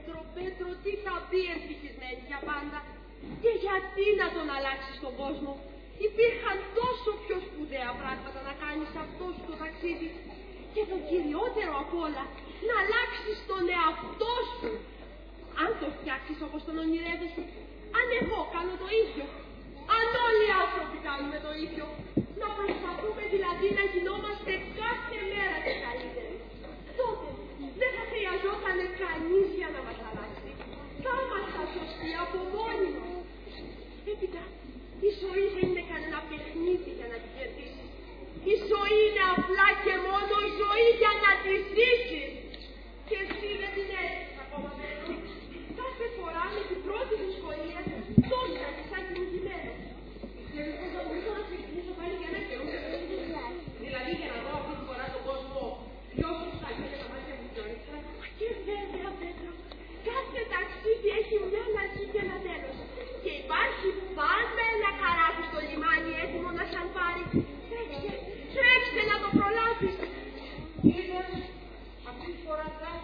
Πέτρο, τι θα πει ευτυχισμένη για πάντα. Και γιατί να τον αλλάξεις τον κόσμο. Υπήρχαν τόσο πιο σπουδαία πράγματα να κάνεις αυτό το ταξίδι. Και το κυριότερο απ' όλα, να αλλάξεις τον εαυτό σου. Αν το φτιάξεις όπως τον ονειρεύεσαι, αν εγώ κάνω το ίδιο, αν όλοι οι άνθρωποι κάνουμε το ίδιο, να προσπαθούμε δηλαδή να γινόμαστε κάθε μέρα και καλύτεροι, τότε δεν θα χρειαζόταν κανείς για να μας αλλάξει. Θα ήμασταν σωστοί από μόνοι μας. Έπειτα, η ζωή δεν είναι κανένα παιχνίδι για να την κερδίσεις. Η ζωή είναι απλά και μόνο ζωή για να τη ζήσεις. Και εσύ δεν την έχεις ακόμα Πέτρο. Κάθε φορά με την πρώτη δυσκολία τόσα και σαν κινητημένος. Ξέρεις πως θα μπορούσα να ξεκινήσω πάλι για ένα καιρό και δηλαδή για να δω αυτή τη φορά τον κόσμο πιο σωστά και τα μάτια μου πιο ρίχτρα. Και βέβαια Πέτρο, κάθε ταξίδι έχει μια αρχή και ένα τέλος. Και υπάρχει πάντα ένα καράβι στο λιμάνι έτοιμο να σαν πάρει. Τρέξτε να το προλάβεις. Είδες, αυτή τη φορά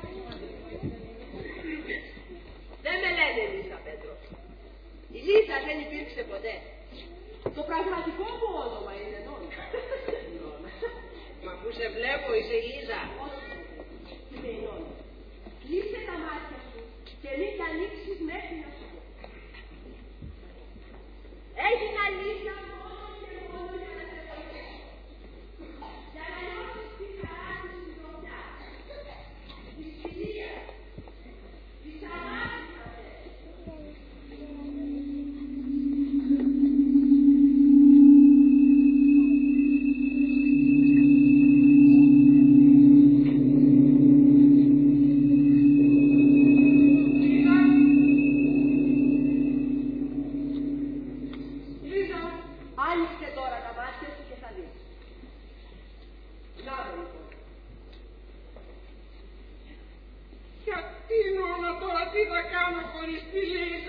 δεν με λένε Λίζα, Πέτρο. Η Λίζα δεν υπήρξε ποτέ. Το πραγματικό μου όνομα είναι Νόνα. Μα που σε βλέπω είσαι η Λίζα. Όχι, είμαι η Νόνα. Κλείσε τα μάτια σου και μην τα ανοίξεις μέχρι να σου πω. Έγινα Λίζα μόνο και μόνο για να σε βοηθήσω. Για να νιώσεις τη χαρά της συντροφιάς, της φιλίας, της αγάπης. Γιατί Νόνα τώρα τι θα κάνω χωρίς τη Λίζα.